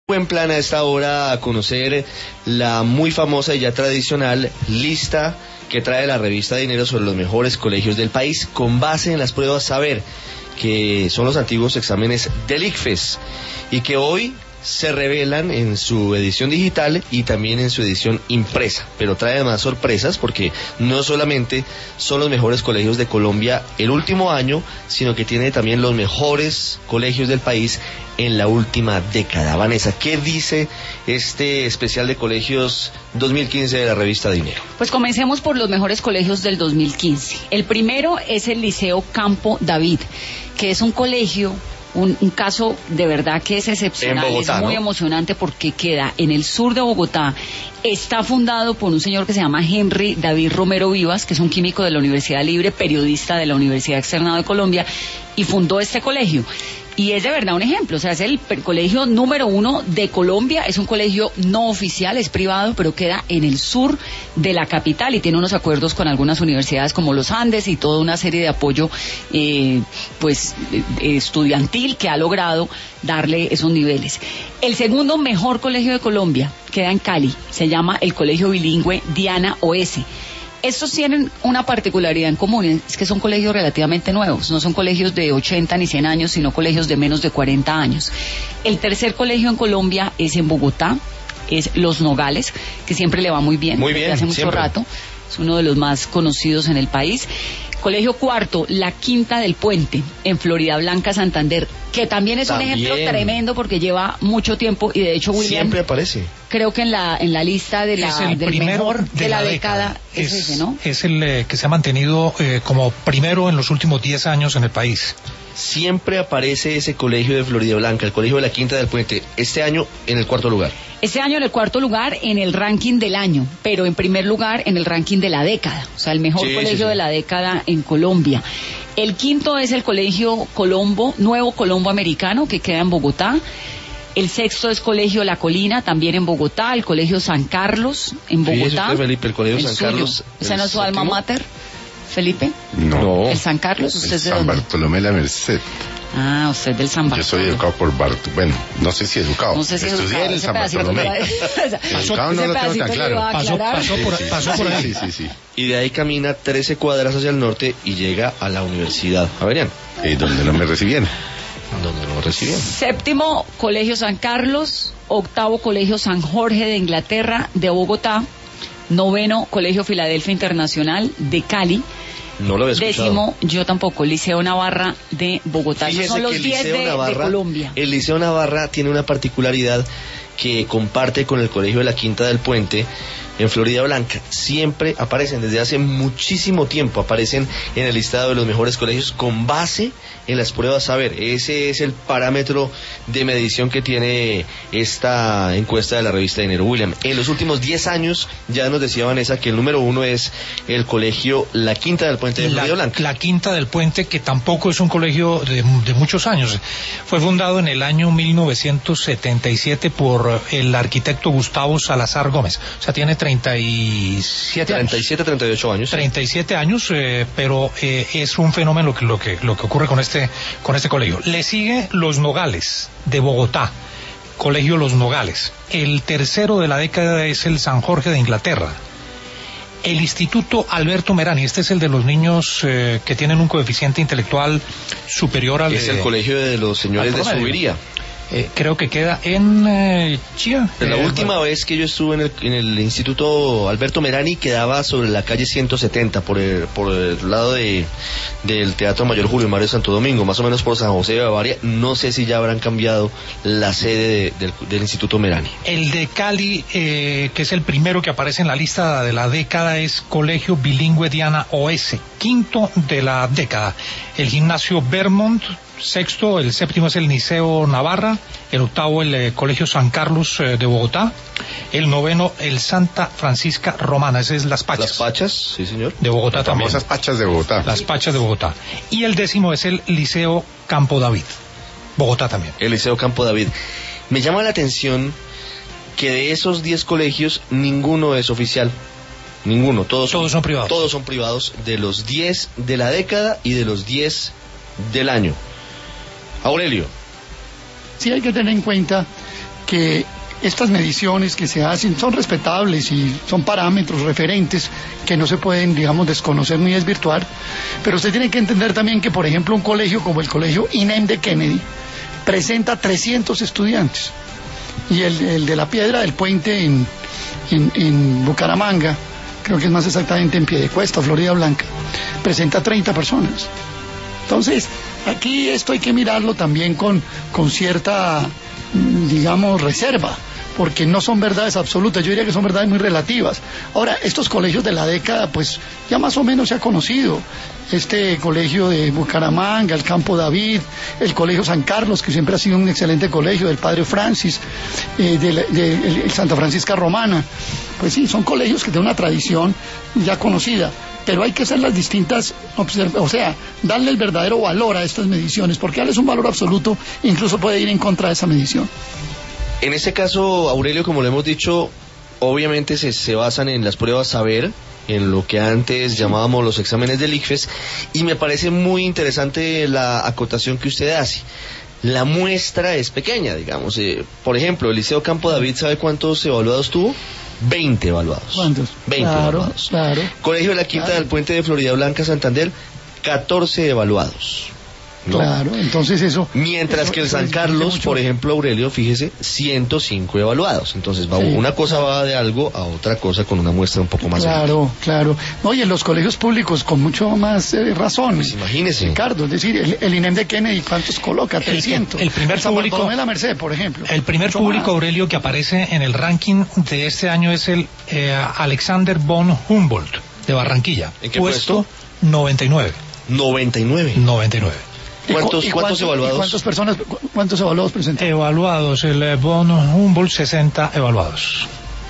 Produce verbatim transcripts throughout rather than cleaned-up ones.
Buen plan a esta hora a conocer la muy famosa y ya tradicional lista que trae la revista Dinero sobre los mejores colegios del país con base en las pruebas Saber, que son los antiguos exámenes del ICFES y que hoy se revelan en su edición digital y también en su edición impresa, pero trae además sorpresas porque no solamente son los mejores colegios de Colombia el último año, sino que tiene también los mejores colegios del país en la última década. Vanessa, ¿qué dice este especial de colegios dos mil quince de la revista Dinero? Pues comencemos por los mejores colegios del dos mil quince. El primero es el Liceo Campo David, que es un colegio, un, un caso de verdad que es excepcional, Bogotá, es muy ¿no? emocionante porque queda en el sur de Bogotá. Está fundado por un señor que se llama Henry David Romero Vivas, que es un químico de la Universidad Libre, periodista de la Universidad Externado de Colombia, y fundó este colegio. Y es de verdad un ejemplo, o sea, es el colegio número uno de Colombia, es un colegio no oficial, es privado, pero queda en el sur de la capital y tiene unos acuerdos con algunas universidades como los Andes y toda una serie de apoyo eh, pues eh, estudiantil que ha logrado darle esos niveles. El segundo mejor colegio de Colombia queda en Cali, se llama el Colegio Bilingüe Diana Oeste. Estos tienen una particularidad en común, es que son colegios relativamente nuevos, no son colegios de ochenta ni cien años, sino colegios de menos de cuarenta años. El tercer colegio en Colombia es en Bogotá, es Los Nogales, que siempre le va muy bien, muy bien, hace mucho siempre. rato, es uno de los más conocidos en el país. Colegio cuarto, La Quinta del Puente, en Florida Blanca, Santander, que también es también. un ejemplo tremendo porque lleva mucho tiempo y de hecho William siempre aparece. Creo que en la en la lista de la es el del primero mejor de, de la, la década, década. Es, es ese, ¿no? Es el eh, que se ha mantenido eh, como primero en los últimos diez años en el país. Siempre aparece ese colegio de Florida Blanca, el colegio de La Quinta del Puente, este año en el cuarto lugar. Este año en el cuarto lugar en el ranking del año, pero en primer lugar en el ranking de la década, o sea, el mejor sí, colegio sí, sí. de la década en Colombia. El quinto es el Colegio Colombo, Nuevo Colombo Americano, que queda en Bogotá. El sexto es Colegio La Colina, también en Bogotá. El Colegio San Carlos, en Bogotá. Sí, Felipe, el Colegio el San suyo. Carlos. ¿Ese no es su alma mater, Felipe? No. ¿El San Carlos? ¿Usted el es de San dónde? Bartolomé de la Merced. Ah, usted del San Bartolomé. Yo soy educado por Bartolomé. Bueno, no sé si educado. No sé si Estudié educado. en el Ese San Bartolomé. Educado no lo tengo tan claro. Pasó, pasó por, pasó por ahí. Sí, sí, sí. Y de ahí camina trece cuadras hacia el norte y llega a la Universidad Javeriana. Eh, donde no me recibieron. Donde no recibieron. Séptimo, Colegio San Carlos. Octavo, Colegio San Jorge de Inglaterra, de Bogotá. Noveno, Colegio Filadelfia Internacional de Cali. No lo había escuchado. Décimo, yo tampoco, Liceo Navarra de Bogotá. Fíjese Esos son los que el diez Liceo de, Navarra, de Colombia. El Liceo Navarra tiene una particularidad que comparte con el Colegio de La Quinta del Puente en Florida Blanca. Siempre aparecen, desde hace muchísimo tiempo, aparecen en el listado de los mejores colegios con base en las pruebas Saber. Ese es el parámetro de medición que tiene esta encuesta de la revista Dinero. William, en los últimos diez años, ya nos decía Vanessa que el número uno es el Colegio La Quinta del Puente de la, Florida Blanca. La Quinta del Puente, que tampoco es un colegio de, de muchos años. Fue fundado en el año mil novecientos setenta y siete por el arquitecto Gustavo Salazar Gómez. O sea, tiene treinta y siete años. treinta y siete, treinta y ocho años. treinta y siete años, eh, pero eh, es un fenómeno lo que, lo que, lo que ocurre con este, con este colegio. Le sigue Los Nogales, de Bogotá. Colegio Los Nogales. El tercero de la década es el San Jorge de Inglaterra. El Instituto Alberto Merani, este es el de los niños eh, que tienen un coeficiente intelectual superior al Es de, el colegio de los señores de Subiría. Eh, creo que queda en eh, Chía. La eh, última bueno. vez que yo estuve en el, en el Instituto Alberto Merani quedaba sobre la calle ciento setenta, por el, por el lado de del Teatro Mayor Julio Mario Santo Domingo, más o menos por San José de Bavaria. No sé si ya habrán cambiado la sede de, del, del Instituto Merani. El de Cali, eh, que es el primero que aparece en la lista de la década, es Colegio Bilingüe Diana Oeste, quinto de la década. El Gimnasio Vermont, sexto. El séptimo es el Liceo Navarra. El octavo el eh, Colegio San Carlos eh, de Bogotá. El noveno el Santa Francisca Romana, ese es Las Pachas. Las Pachas, sí señor. De Bogotá Las también. famosas Pachas de Bogotá. Las Pachas de Bogotá. Y el décimo es el Liceo Campo David, Bogotá también. El Liceo Campo David. Me llama la atención que de esos diez colegios ninguno es oficial. Ninguno, todos, todos son privados. Todos son privados, de los diez de la década y de los diez del año. Aurelio. Sí hay que tener en cuenta que estas mediciones que se hacen son respetables y son parámetros referentes que no se pueden, digamos, desconocer ni desvirtuar, pero usted tiene que entender también que, por ejemplo, un colegio como el colegio I N E M de Kennedy presenta trescientos estudiantes, y el, el de la Piedra del Puente en, en, en Bucaramanga, creo que es más exactamente en Piedecuesta, Florida Blanca, presenta treinta personas. Entonces, aquí esto hay que mirarlo también con, con cierta, digamos, reserva, porque no son verdades absolutas, yo diría que son verdades muy relativas. Ahora, estos colegios de la década, pues ya más o menos se ha conocido. Este colegio de Bucaramanga, el Campo David, el colegio San Carlos, que siempre ha sido un excelente colegio, del padre Francis, eh, de, de, de, de Santa Francisca Romana. Pues sí, son colegios que tienen una tradición ya conocida, pero hay que hacer las distintas, o sea, darle el verdadero valor a estas mediciones, porque darles un valor absoluto incluso puede ir en contra de esa medición. En este caso, Aurelio, como lo hemos dicho, obviamente se, se basan en las pruebas saber, en lo que antes llamábamos los exámenes del ICFES, y me parece muy interesante la acotación que usted hace. La muestra es pequeña, digamos. Eh, por ejemplo, el Liceo Campo David, ¿sabe cuántos evaluados tuvo? veinte evaluados. ¿Cuántos? veinte claro, evaluados. Claro. Colegio de la Quinta claro. del Puente de Florida Blanca, Santander, catorce evaluados. ¿No? Claro, entonces eso... Mientras eso, que el eso San Carlos, por ejemplo, Aurelio, fíjese, ciento cinco evaluados. Entonces, va, sí. una cosa va de algo a otra cosa con una muestra un poco más Claro, grande. claro. Oye, en los colegios públicos con mucho más eh, razón. Pues imagínese. Ricardo, es decir, el, el I N E M de Kennedy, ¿cuántos coloca? trescientos. El, el primer San público... Bartolomé de la Merced, por ejemplo. El primer mucho público, más. Aurelio, que aparece en el ranking de este año es el eh, Alexander von Humboldt, de Barranquilla. ¿En qué puesto? puesto? noventa y nueve. noventa y nueve. noventa y nueve. ¿Cuántos, ¿Y cuántos evaluados? ¿Cuántas personas, cuántos evaluados presentan? Evaluados, el eh, von Humboldt, sesenta evaluados.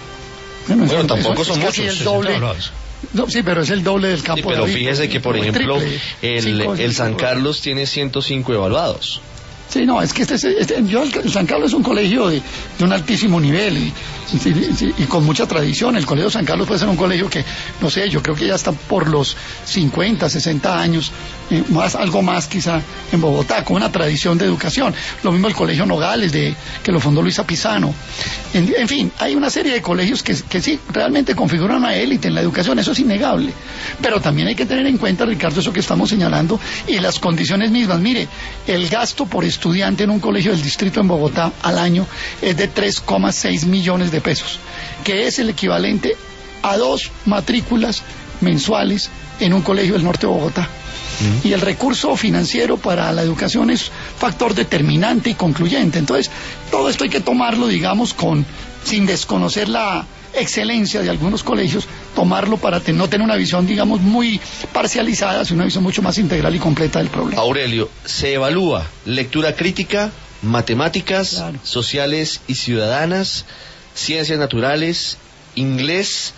Bueno, Bueno, eso, tampoco eso, son es casi muchos. el doble. Evaluados. No, sí, pero es el doble del Campo Sí, pero David, fíjese que, por el ejemplo, triple, el, cinco, el San cinco. Carlos tiene ciento cinco evaluados. Sí, no, es que este, este yo, el San Carlos es un colegio de, de un altísimo nivel y, y, y con mucha tradición. El colegio San Carlos puede ser un colegio que, no sé, yo creo que ya está por los cincuenta, sesenta años, eh, más, algo más quizá en Bogotá, con una tradición de educación. Lo mismo el colegio Nogales, de, que lo fundó Luisa Pisano. En, en fin, hay una serie de colegios que, que sí, realmente configuran una élite en la educación, eso es innegable. Pero también hay que tener en cuenta, Ricardo, eso que estamos señalando y las condiciones mismas. Mire, el gasto por estudiante en un colegio del distrito en Bogotá al año es de tres coma seis millones de pesos, que es el equivalente a dos matrículas mensuales en un colegio del norte de Bogotá. Mm. Y el recurso financiero para la educación es factor determinante y concluyente. Entonces, todo esto hay que tomarlo, digamos, con sin desconocer la excelencia de algunos colegios, tomarlo para te, no tener una visión, digamos, muy parcializada, sino una visión mucho más integral y completa del problema. Aurelio, se evalúa lectura crítica, matemáticas, claro. sociales y ciudadanas, ciencias naturales, inglés,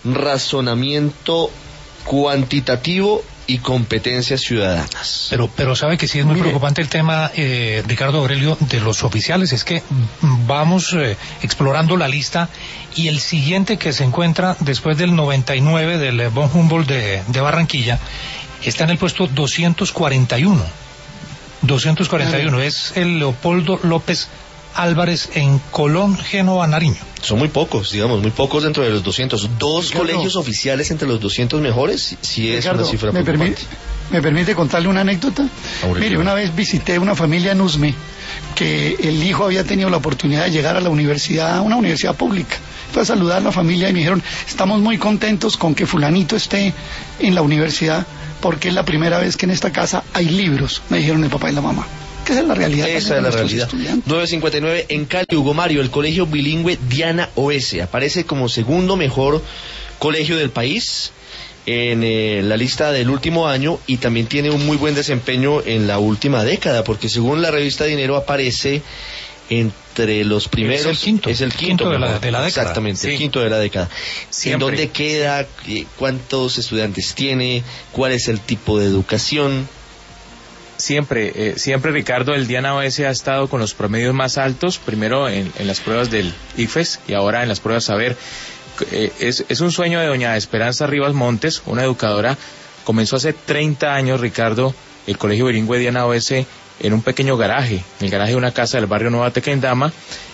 razonamiento cuantitativo y competencias ciudadanas. Pero, pero sabe que sí es muy Mire. preocupante el tema, eh, Ricardo Aurelio, de los oficiales. Es que vamos eh, explorando la lista y el siguiente que se encuentra después del noventa y nueve del von Humboldt de, de Barranquilla está en el puesto doscientos cuarenta y uno. doscientos cuarenta y uno es el Leopoldo López Álvarez en Colón, Génova, Nariño. Son muy pocos, digamos, muy pocos dentro de los doscientos. Dos Ricardo, colegios oficiales entre los doscientos mejores, sí es Ricardo, una cifra ¿me preocupante. permite, ¿Me permite contarle una anécdota? Aurelio. Mire, una vez visité una familia en Usme que el hijo había tenido la oportunidad de llegar a la universidad, a una universidad pública. Fue a saludar a la familia y me dijeron, estamos muy contentos con que fulanito esté en la universidad porque es la primera vez que en esta casa hay libros, me dijeron el papá y la mamá. Esa es la realidad. Esa es la realidad. nueve cincuenta y nueve en Cali, Hugo Mario, el colegio bilingüe Diana Oese aparece como segundo mejor colegio del país en eh, la lista del último año y también tiene un muy buen desempeño en la última década, porque según la revista Dinero aparece entre los primeros. Es el quinto. Es el quinto, quinto de, la, de la década. Exactamente, sí. el quinto de la década. Siempre. ¿En dónde queda? ¿Cuántos estudiantes tiene? ¿Cuál es el tipo de educación? Siempre, eh, siempre Ricardo, el Diana Oese ha estado con los promedios más altos, primero en, en las pruebas del ICFES y ahora en las pruebas Saber. Eh, es, es un sueño de doña Esperanza Rivas Montes, una educadora. Comenzó hace treinta años, Ricardo, el colegio bilingüe Diana Oese en un pequeño garaje, en el garaje de una casa del barrio Nueva Tequendama,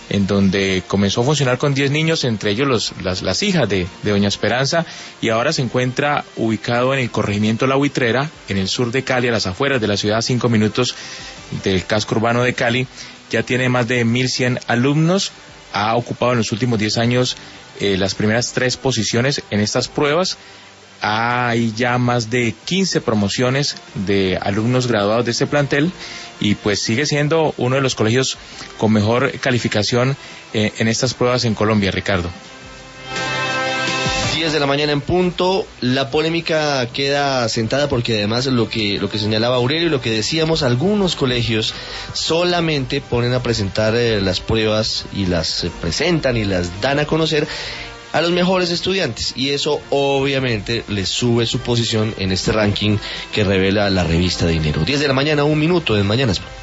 en donde comenzó a funcionar con diez niños, entre ellos los, las, las hijas de, de doña Esperanza, y ahora se encuentra ubicado en el corregimiento La Buitrera, en el sur de Cali, a las afueras de la ciudad, a cinco minutos del casco urbano de Cali. Ya tiene más de mil cien alumnos, ha ocupado en los últimos diez años eh, las primeras tres posiciones en estas pruebas. Hay ya más de quince promociones de alumnos graduados de este plantel y pues sigue siendo uno de los colegios con mejor calificación eh, en estas pruebas en Colombia, Ricardo. diez de la mañana en punto, la polémica queda sentada porque además lo que lo que señalaba Aurelio y lo que decíamos, algunos colegios solamente ponen a presentar eh, las pruebas y las eh, presentan y las dan a conocer a los mejores estudiantes, y eso obviamente les sube su posición en este ranking que revela la revista Dinero. diez de la mañana, un minuto en Mañanas Blue.